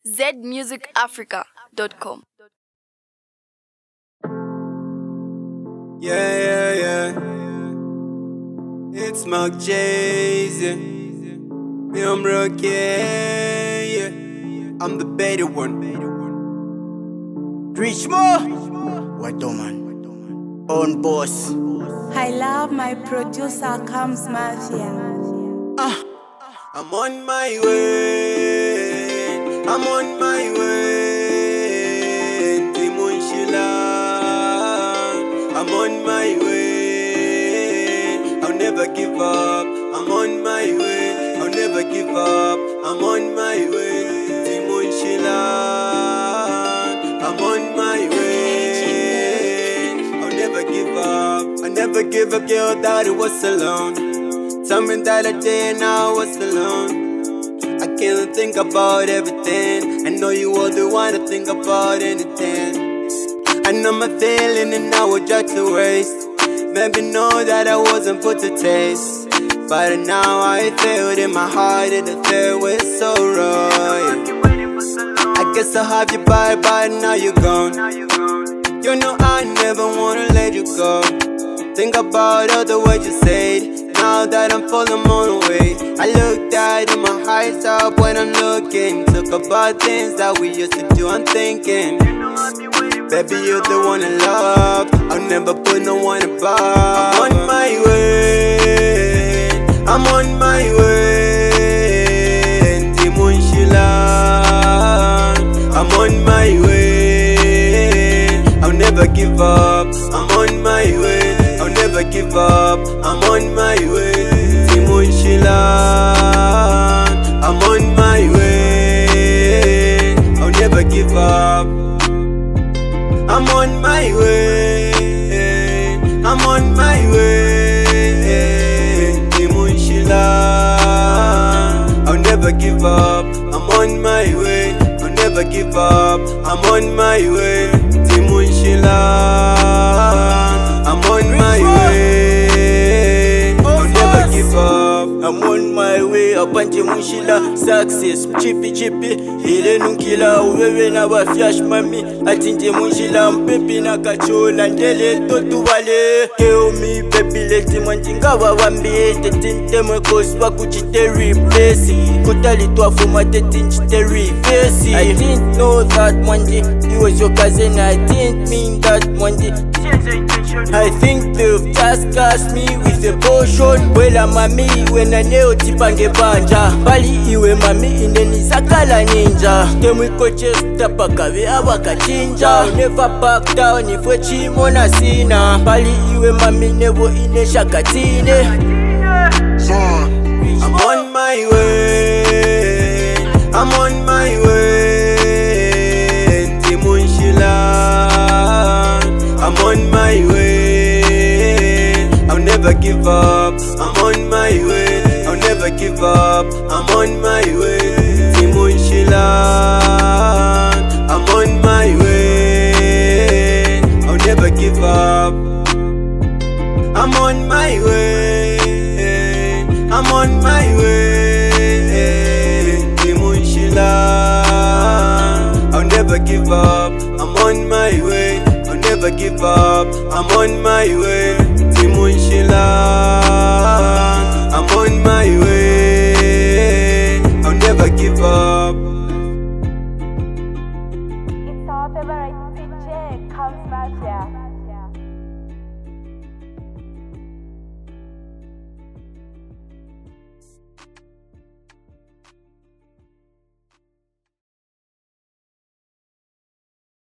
zmusicafrica.com. Yeah. It's Mark J's, yeah. Me, I'm Rocky, yeah. I'm the better one. Rich more. What do man? Own boss. I love my producer comes Mafia. I'm on my way. I'm on my way. Timon Shilan. I'm on my way. I'll never give up. I'm on my way. I'll never give up. I'm on my way. Timon Shilan. I'm on my way. I'll never give up. I never give up, girl, that it was alone. Tell me that a day and I was alone. I can't think about everything. I know you were the one to think about anything. I know my feeling and I would try to waste. Maybe know that I wasn't put to taste. But now I feel it in my heart and the feel with sorrow. I guess I'll have you by, but now you're gone. You know I never wanna let you go. Think about all the words you said. Now that I'm falling on the way, I look at in my eyes up when I'm looking. Talk about things that we used to do, I'm thinking. Baby, you're the one I love. I'll never put no one above. I'm on my way. I'm on my way. Timon Shilan. I'm on my way. I'll never give up. I'm on my way. I'll never give up. I'm on my way. Timon Shilan. I'm on my way. I'll never give up. I'm on my way. I'm on my way. Timon Shilan. I'll never give up. I'm on my way. I'll never give up. I'm on my way. Timon Shilan. I'm on my way. I'll never give up. I'm on my way. Apanje munshila success chippy ile nunkila uwewe na bafyash mami atinje munshila mpepi na kachola ndele totubale keo mi baby leti mwanjinga wawambie tetinte mwekoswa kuchite replace kutali twafuma tetinchite reface. I didn't know that mwanji it was your cousin. I didn't mean that mwanji. I think they've just cast me with a potion. Wela mami wena neo tipange banja bali iwe mami ineni sakala ninja temwiko chesta pakave abakachinja. Never back down ifwe chimona sina bali iwe mami nebo inesha katine. I'm on my way. I'm on my way. Timon Shilan. I'm on my way. I'll never give up. I'm on my way. I'll never give up. I'm on my way. Timon Shilan. I'm on my way. I'll never give up. I'm on my way. I'm on my way. Timon Shilan. I'll never give up. I'm on my way. I'll never give up. I'm on my way. Timon Shilan. I'm on my way. I'll never give up. It's our favorite DJ comes Mafia.